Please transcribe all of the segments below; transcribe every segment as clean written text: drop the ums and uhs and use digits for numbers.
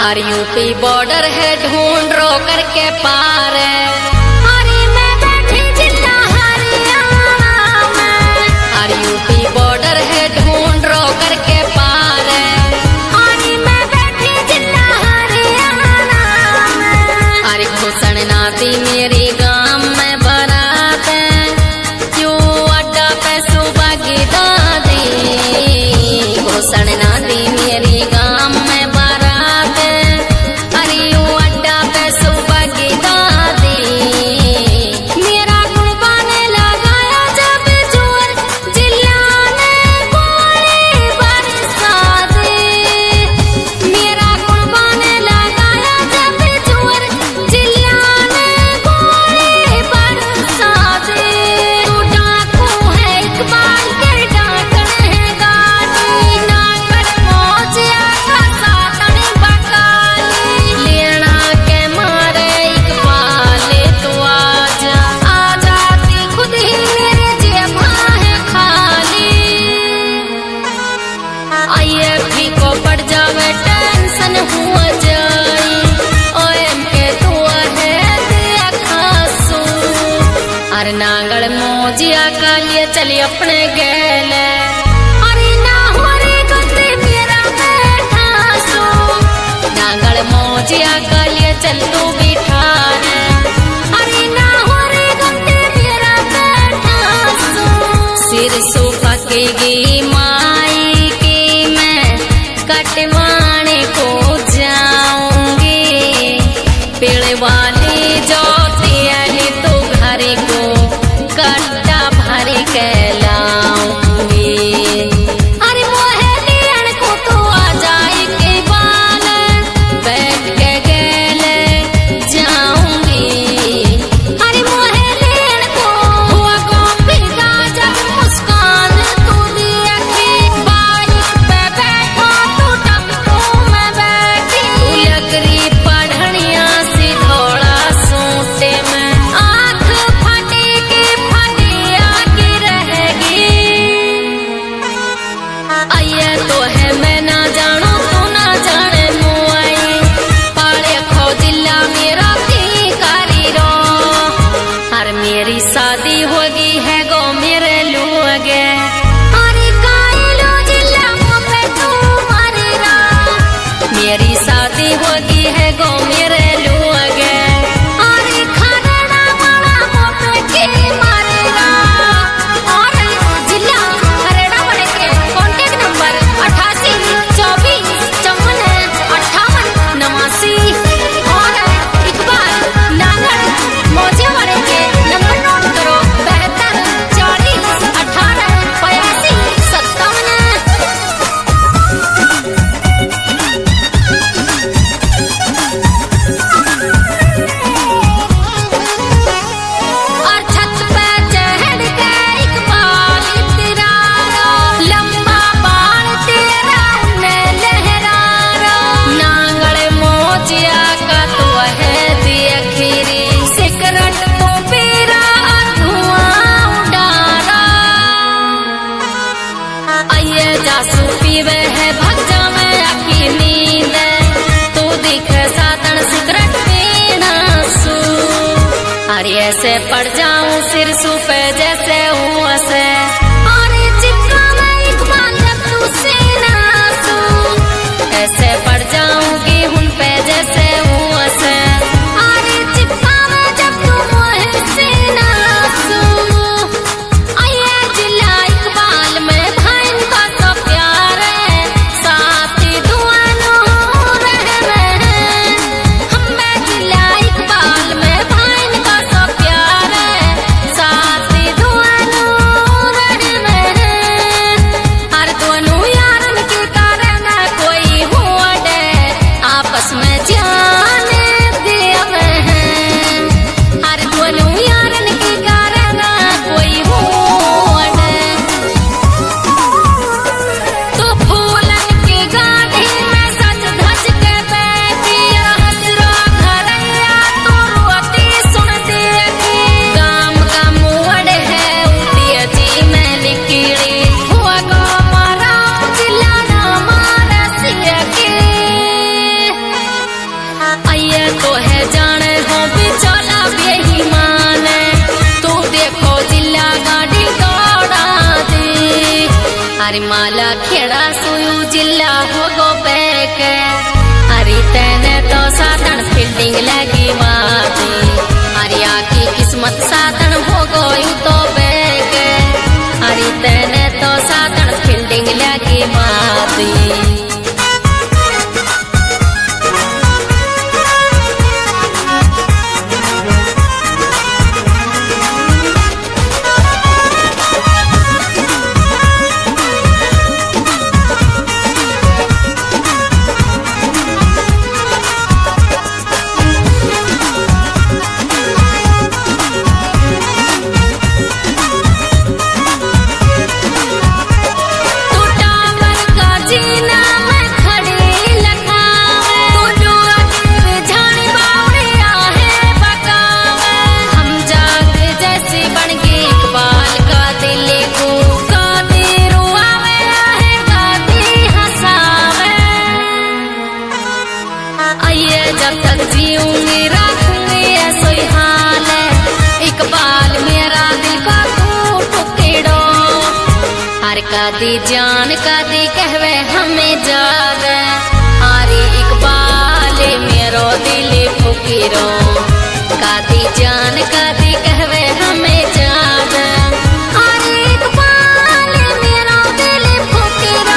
और UP border है ढूंढ रो करके पार अरे मैं बैठी जिला हरियाणा में और यूपी बॉर्डर है ढूंढ रो करके पार अरे मैं बैठी जिला हरियाणा में अरे घुसन ना दी मेरी गांव में बारात क्यों अड्डा पे सुबह की दादी घुसन ना दी मेरी गांव में नांगल मोजिया का लिए चली अपने गैल अरे ना हो रे गंदे मेरा बैठा सो नांगल मोजिया का लिए चल तू बिठा अरे ना हो रे गंदे मेरा बैठा सो सिर सुखा के गी माई की मैं कटवाने को जाऊंगी पेड़ वाली ज्योति आली तो घर को कट्टा भर के लाऊंगी अरे मोहे लियन को तो आ जाए के बाल बैठ के गेले जाऊंगी अरे मोहे लियन को हुआ को फिगा जब मुस्कान तू दिया के बाइक पे बैठा तू टप्पू में बैठी लकड़ी पढ़निया सी थोड़ा सूटे में तो है मैं ना जानो तू ना जाने मुआई पाड़े खो दिला मेरा की कारी रो हर मेरी शादी होगी है गो मेरे लुगे अरे काई लो जिला मुँह पे तू मारी रा मेरी शादी होगी है गो मेरे लुगे अरे खाना वाला मुँह पे के मारी रा और जिला हरेड़ा बड़े के कॉन्टेक्ट नंबर 88 और इकबाल नागर मोजे वाले के नंबर नोट करो 72 40 18 85 और छत पे चढ़ के इकबाल तेरा लंबा बाल तेरा उन्हें लहरा नांगल मोजिया का तो है दिया खीरी सिगरेट तो पीरा धुआं उड़ारा आइए जासू पीवे है भग जा मैं आखी नींद तू दिखे साधन सिगरेट पीना सू अरे ऐसे पड़ जाऊं सिर सू पे जैसे हूँ ऐसे अरे चिपका मैं इकबाल जब तू सीना सू ऐसे पड़ जाऊंगी उन पे जैसे हूँ ऐसे अरे चिपका मैं जब तू मुझे सीना सू आइए जिला इकबाल में भाई का तो प्यार है साथी दुआनो रहने हम जिला इकबाल में भाई का तो प्यार है साथी तो है जाने हो बिचौला बेईमान तू देखो जिला गाड़ी दौड़ा दी अरे माला खेड़ा सुयू जिला हो गो बैक अरे तेने तो साधन फील्डिंग लगी माती अरे आकी किस्मत साधन हो गई तो बैक अरे तेने तो साधन फील्डिंग लगी माती जब तक जीऊंगी रखूंगी ऐसा ही हाल है इकबाल मेरा दिल का तू टुकड़ो हर कदी जान कदी कहवे हमें जाग अरे इकबाल मेरो दिल फुकीरो कदी जान कदी कहवे हमें जाग अरे इकबाल मेरो दिल फुकीरो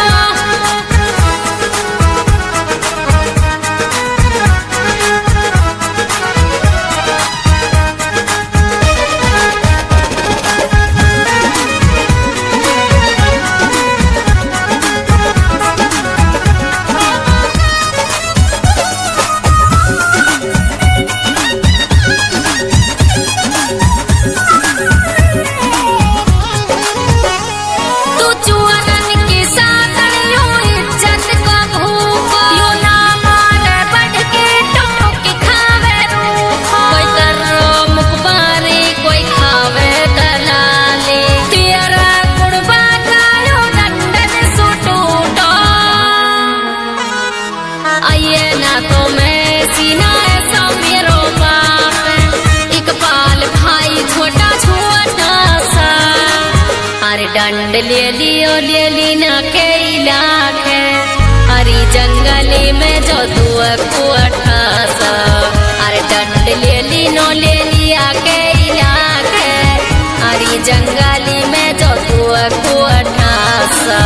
डंड ले ली ना के लाख अरे जंगली में जो तू सा अरे डंड ले लिया के लाख अरे जंगली में जो तू सा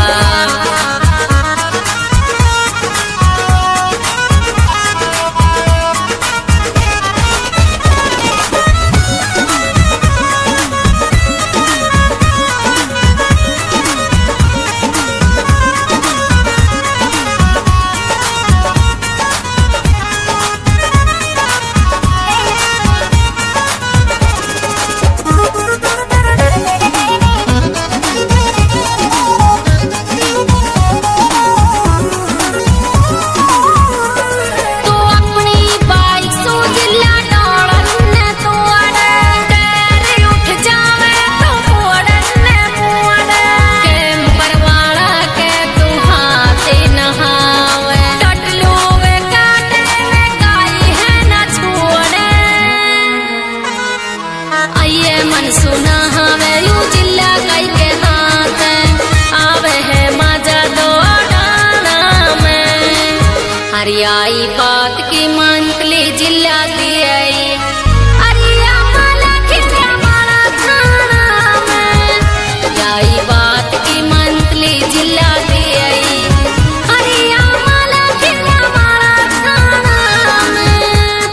हरियाई बात की मंथली जिला दी आई अरिया माला खिला माला थाना में हरियाई बात की मंथली जिला दी आई अरिया माला खिला माला थाना में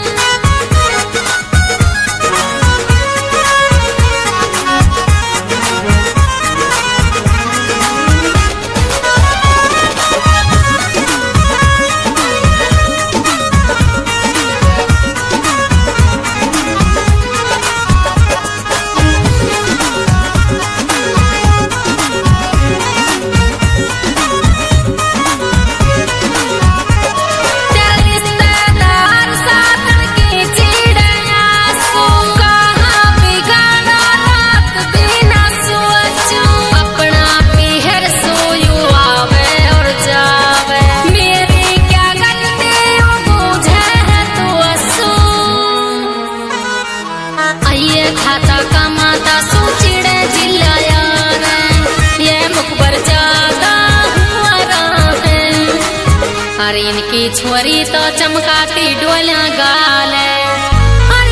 अरे इनकी छोरी तो चमकाती डोलिया गाल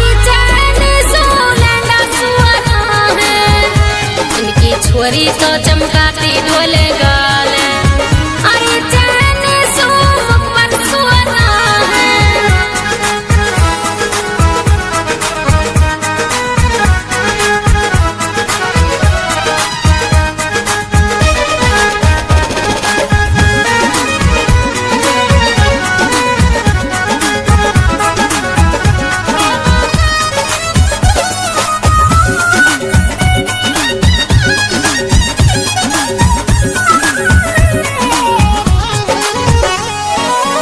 इनकी छोरी तो